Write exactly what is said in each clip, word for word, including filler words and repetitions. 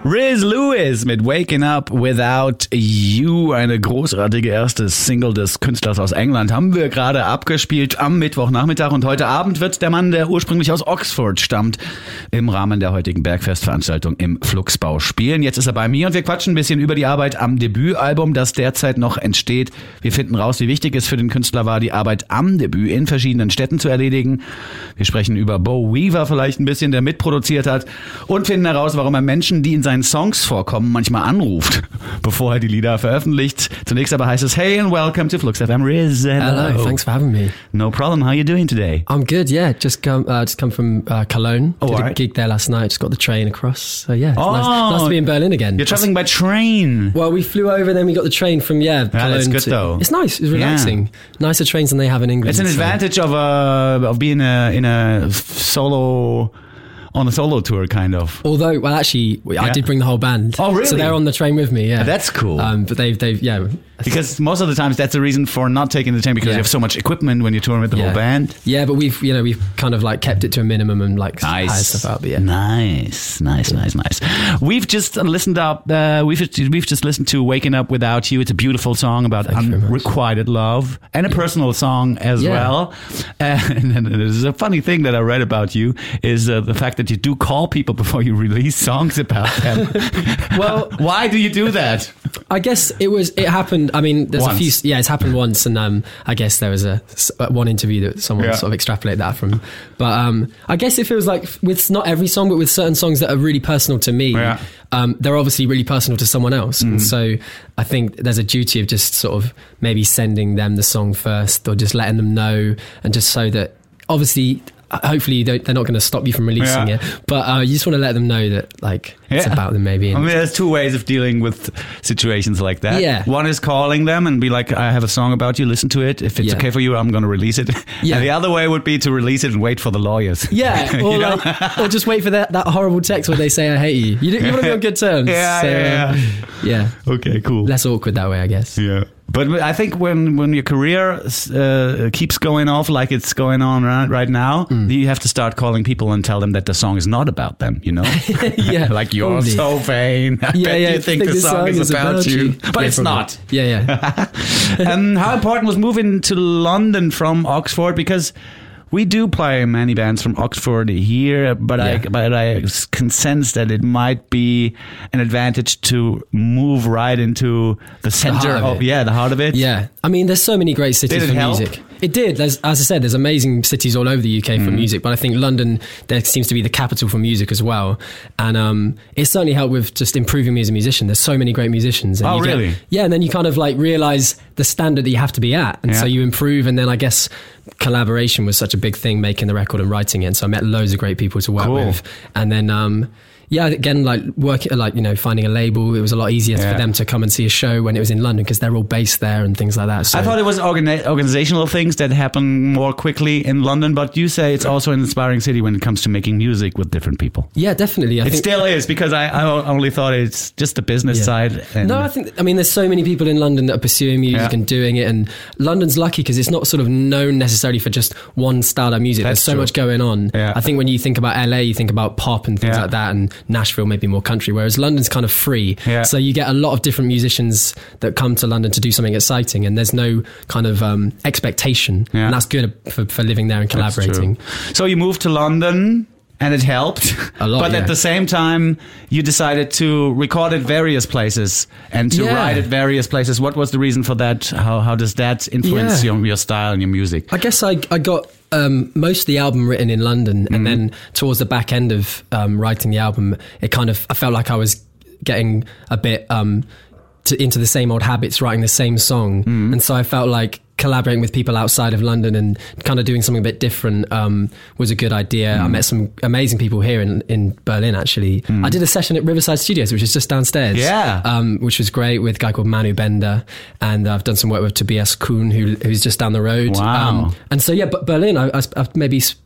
Riz Lewis mit Waking Up Without You, eine großartige erste Single des Künstlers aus England, haben wir gerade abgespielt am Mittwochnachmittag, und heute Abend wird der Mann, der ursprünglich aus Oxford stammt, im Rahmen der heutigen Bergfestveranstaltung im Fluxbau spielen. Jetzt ist er bei mir und wir quatschen ein bisschen über die Arbeit am Debütalbum, das derzeit noch entsteht. Wir finden raus, wie wichtig es für den Künstler war, die Arbeit am Debüt in verschiedenen Städten zu erledigen. Wir sprechen über Bo Weaver vielleicht ein bisschen, der mitproduziert hat, und finden heraus, warum er Menschen, die in seinen Songs vorkommen, manchmal anruft, bevor er die Lieder veröffentlicht. Zunächst aber heißt es, hey and welcome to Flux F M. Riz, hello. Hello, thanks for having me. No problem. How are you doing today? I'm good, yeah. Just come, uh, just come from uh, Cologne. Oh, Did right. a gig there last night. Just got the train across. So yeah, it's Oh, nice, nice to be in Berlin again. You're traveling by train. Well, we flew over, then we got the train from yeah. Yeah, Cologne that's good to, though. It's nice. It's relaxing. Yeah. Nicer trains than they have in England. It's an so. advantage of uh, of being a, in a solo. On a solo tour, kind of. Although, well, actually, I Yeah. did bring the whole band. Oh, really? So they're on the train with me. Yeah, That's cool. Um, but they've, they've, yeah. Because most of the times that's the reason for not taking the train, because Yeah. you have so much equipment when you're touring with the yeah. whole band. Yeah, but we've, you know, we've kind of like kept it to a minimum and like Nice. hired stuff out. But yeah. Nice, nice, nice, nice. We've just listened up. Uh, we've we've just listened to "Waking Up Without You." It's a beautiful song about Thank you very much. unrequited love, and a personal song as Yeah. well. And, and there's a funny thing that I read about you is uh, the fact that you do call people before you release songs about them. Well, why do you do that? I guess it was. It happened. I mean, there's Once. a few. Yeah, it's happened once, and um, I guess there was a s- uh, one interview that someone Yeah. sort of extrapolated that from. But um, I guess it feels like with not every song, but with certain songs that are really personal to me, Yeah. um, they're obviously really personal to someone else, and so I think there's a duty of just sort of maybe sending them the song first, or just letting them know, and just so that obviously. Hopefully you don't, they're not going to stop you from releasing Yeah. it, but uh, you just want to let them know that like it's Yeah. about them maybe. I And mean, there's two ways of dealing with situations like that. Yeah. One is calling them and be like, I have a song about you, listen to it. If it's Yeah. okay for you, I'm going to release it. Yeah. And the other way would be to release it and wait for the lawyers. Yeah, You or, know? like, or just wait for that, that horrible text where they say I hate you. You, you want to be on good terms. Yeah, so, yeah, uh, yeah. Okay, cool. Less awkward that way, I guess. Yeah. But I think when, when your career uh, keeps going off like it's going on right, right now, Mm. you have to start calling people and tell them that the song is not about them, you know? Yeah, Like, you're probably. so vain. I Yeah, bet yeah. you think the this song is about you. But Yeah, it's probably. not. Yeah, yeah. um, how important was moving to London from Oxford? Because we do play many bands from Oxford here, but I Yeah. but I can sense that it might be an advantage to move right into the center heart of of, it. yeah, the heart of it. Yeah, I mean, there's so many great cities Did it for help? music. It did. There's, as I said, there's amazing cities all over the U K Mm. for music, but I think London, there seems to be the capital for music as well. And um, it certainly helped with just improving me as a musician. There's so many great musicians. And Oh, you get- really? yeah, and then you kind of like realise the standard that you have to be at. And Yeah. so you improve, and then I guess collaboration was such a big thing, making the record and writing it. And so I met loads of great people to work Cool. with. And then... Um, yeah, again, like working, like, you know, finding a label, it was a lot easier Yeah. for them to come and see a show when it was in London because they're all based there and things like that. So I thought it was organi- organizational things that happen more quickly in London, but you say it's also an inspiring city when it comes to making music with different people. yeah, definitely. I It think, still is, because I, I only thought it's just the business Yeah. side. And no, I think, I mean, there's so many people in London that are pursuing music Yeah. and doing it. And London's lucky because it's not sort of known necessarily for just one style of music. That's There's so true. much going on. Yeah. I think when you think about L A, you think about pop and things Yeah. like that, and Nashville maybe more country, whereas London's kind of free. Yeah. So you get a lot of different musicians that come to London to do something exciting, and there's no kind of um, expectation. Yeah. And that's good for, for living there and That's collaborating. true. So you moved to London and it helped. A lot, But yeah. at the same time, you decided to record at various places and to Yeah. write at various places. What was the reason for that? How how does that influence Yeah. your, your style and your music? I guess I, I got um, most of the album written in London, Mm-hmm. and then towards the back end of um, writing the album, it kind of, I felt like I was getting a bit um, to, into the same old habits, writing the same song. Mm-hmm. And so I felt like collaborating with people outside of London and kind of doing something a bit different um, was a good idea. Mm. I met some amazing people here in, in Berlin, actually. I did a session at Riverside Studios, which is just downstairs. Yeah. Um, which was great, with a guy called Manu Bender. And I've done some work with Tobias Kuhn, who, who's just down the road. Wow. Um, and so, yeah, but Berlin, I, I, I've maybe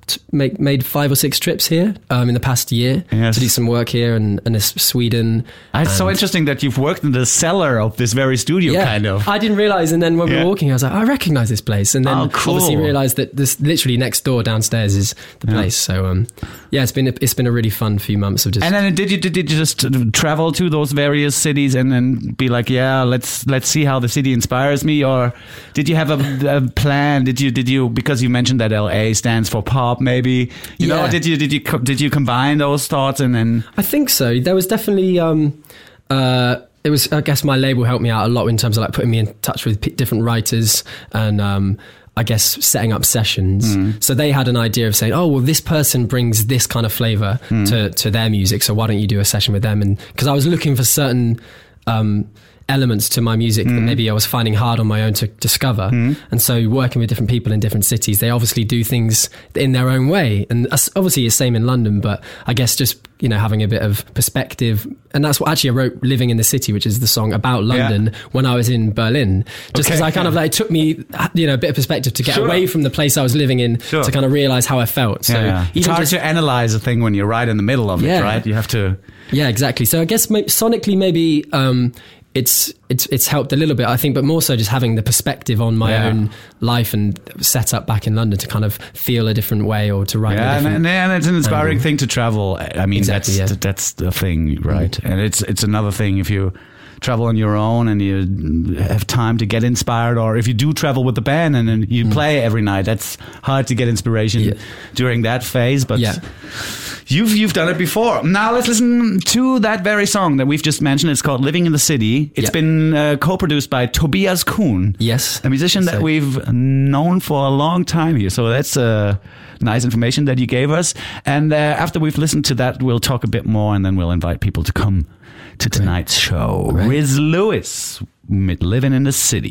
make made five or six trips here um, in the past year yes. to do some work here and, and Sweden. It's so interesting that you've worked in the cellar of this very studio, yeah, kind of. I didn't realize, and then when yeah. we were walking, I was like, I recognize this place, and then oh, cool. obviously realized that this literally next door downstairs is the place. Yeah. So um, yeah, it's been a, it's been a really fun few months of just. And then did you did you just travel to those various cities and then be like, yeah, let's let's see how the city inspires me, or did you have a, a plan? Did you did you because you mentioned that L A stands for pop, maybe you yeah. know? Did you did you did you combine those thoughts and then? I think so. There was definitely. Um, uh, It was, I guess, my label helped me out a lot in terms of like putting me in touch with p- different writers and um, I guess setting up sessions. Mm. So they had an idea of saying, oh, well, this person brings this kind of flavor mm. to, to their music. So why don't you do a session with them? And because I was looking for certain um, elements to my music mm. that maybe I was finding hard on my own to discover. Mm. And so working with different people in different cities, they obviously do things in their own way. And obviously it's the same in London, but I guess just, you know, having a bit of perspective. And that's what actually I wrote Living in the City, which is the song about London yeah. when I was in Berlin. Just because okay. I kind of like, it took me, you know, a bit of perspective to get sure. away from the place I was living in sure. to kind of realize how I felt. So yeah, yeah. It's hard just, to analyze a thing when you're right in the middle of yeah. it, right? You have to. Yeah, exactly. So I guess maybe, sonically, maybe, um, It's it's it's helped a little bit, I think, but more so just having the perspective on my yeah. own life and set up back in London to kind of feel a different way or to write. Yeah, a different and, and it's an inspiring um, thing to travel. I mean, exactly, that's yeah. that's the thing, right? Mm. And it's it's another thing if you travel on your own and you have time to get inspired, or if you do travel with the band and then you mm. play every night. That's hard to get inspiration yeah. during that phase, but. Yeah. You've you've done it before. Now let's listen to that very song that we've just mentioned. It's called Living in the City. It's yep. been uh, co-produced by Tobias Kuhn. Yes. A musician so. that we've known for a long time here. So that's uh, nice information that you gave us. And uh, after we've listened to that, we'll talk a bit more and then we'll invite people to come to tonight's right. show. Right. Riz Lewis mit Living in the City.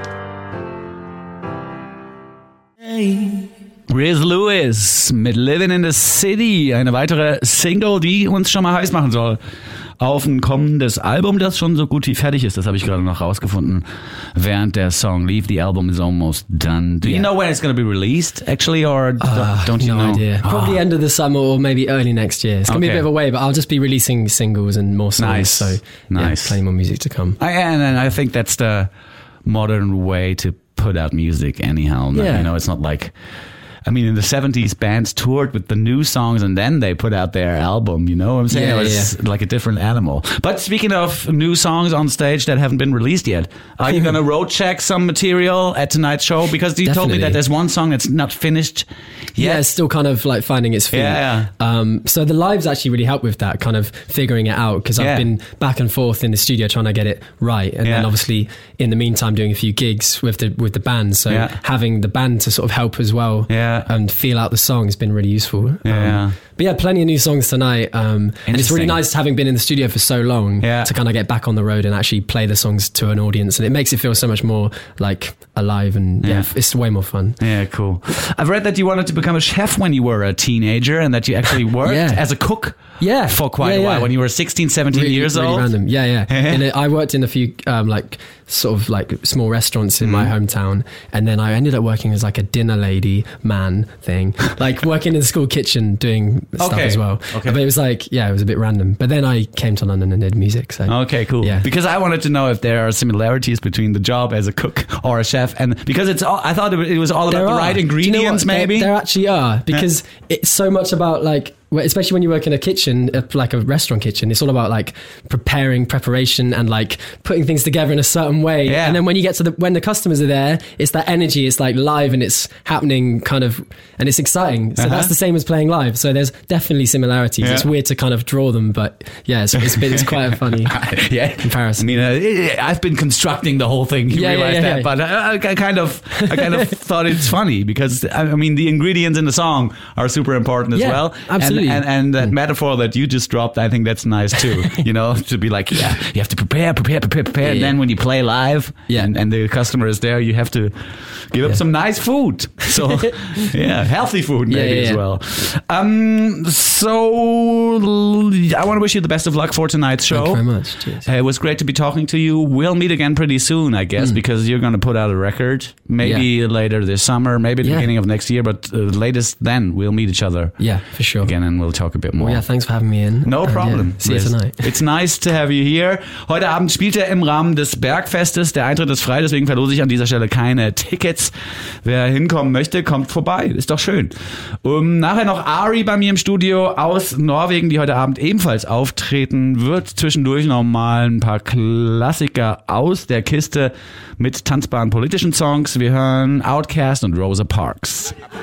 Hey. Riz Lewis mit Living in the City, eine weitere Single, die uns schon mal heiß machen soll auf ein kommendes Album, das schon so gut wie fertig ist. Das habe ich gerade noch rausgefunden, während der Song Leave the Album is almost done. Do yeah. you know when it's going to be released, actually, or uh, don't you no know? Idea. Probably oh. end of the summer or maybe early next year. It's going to okay. be a bit of a way, but I'll just be releasing singles and more songs. Nice. So nice. Yeah, plenty more music to come. I, and, and I think that's the modern way to put out music anyhow. Yeah. You know, it's not like... I mean, in the seventies, bands toured with the new songs and then they put out their album, you know what I'm saying? Yeah, it was yeah. like a different animal. But speaking of new songs on stage that haven't been released yet, are you going to road check some material at tonight's show? Because you Definitely. told me that there's one song that's not finished yet. Yeah, it's still kind of like finding its feet. Yeah, yeah. Um, so the lives actually really help with that, kind of figuring it out, because I've yeah. been back and forth in the studio trying to get it right. And yeah. then obviously in the meantime doing a few gigs with the with the band. So yeah. having the band to sort of help as well yeah. and feel out the song has been really useful. Yeah. Um, but yeah, plenty of new songs tonight. Um, and it's really nice having been in the studio for so long yeah. to kind of get back on the road and actually play the songs to an audience. And it makes it feel so much more like alive and yeah, yeah it's way more fun. Yeah, cool. I've read that you wanted to become a chef when you were a teenager and that you actually worked yeah. as a cook yeah. for quite yeah, a while yeah. when you were sixteen, seventeen really, years really old. Random. Yeah, yeah. in a, I worked in a few um, like sort of like small restaurants in mm. my hometown, and then I ended up working as like a dinner lady man thing, like working in the school kitchen doing stuff okay. as well. Okay. But it was like, yeah, it was a bit random. But then I came to London and did music. So okay, cool. Yeah. Because I wanted to know if there are similarities between the job as a cook or a chef, and because it's all, I thought it was all about there the are. right ingredients, you know maybe. There, there actually are, because yeah. it's so much about like, especially when you work in a kitchen, like a restaurant kitchen, it's all about like preparing, preparation, and like putting things together in a certain way. Yeah. And then when you get to the when the customers are there, it's that energy. It's like live and it's happening, kind of, and it's exciting. So uh-huh. that's the same as playing live. So there's definitely similarities. Yeah. It's weird to kind of draw them, but yeah, it's it's, been, it's quite a funny yeah. comparison. I mean, uh, I've been constructing the whole thing. You yeah, realize yeah, yeah, that, yeah. but I, I kind of, I kind of thought it's funny because I mean the ingredients in the song are super important as yeah, well. Absolutely. And, and, and that mm. metaphor that you just dropped, I think that's nice too. You know, to be like, yeah, you have to prepare, prepare, prepare, prepare, yeah, and then yeah. when you play live, yeah. and, and the customer is there, you have to give up yeah. some nice food. So, yeah, healthy food maybe yeah, yeah, as well. Um, so I want to wish you the best of luck for tonight's show. Thank you very much. Cheers. Uh, it was great to be talking to you. We'll meet again pretty soon, I guess, mm. because you're going to put out a record. Maybe yeah. later this summer, maybe the yeah. beginning of next year, but uh, latest then we'll meet each other. Yeah, for sure. Again, and we'll talk a bit more. Well, yeah, thanks for having me in. No and problem. Yeah, see you tonight. It's nice to have you here. Heute Abend spielt er im Rahmen des Bergfestes. Der Eintritt ist frei, deswegen verlose ich an dieser Stelle keine Tickets. Wer hinkommen möchte, kommt vorbei. Ist doch schön. Um, nachher noch Ari bei mir im Studio aus Norwegen, die heute Abend ebenfalls auftreten wird. Zwischendurch noch mal ein paar Klassiker aus der Kiste mit tanzbaren politischen Songs. Wir hören Outkast und Rosa Parks.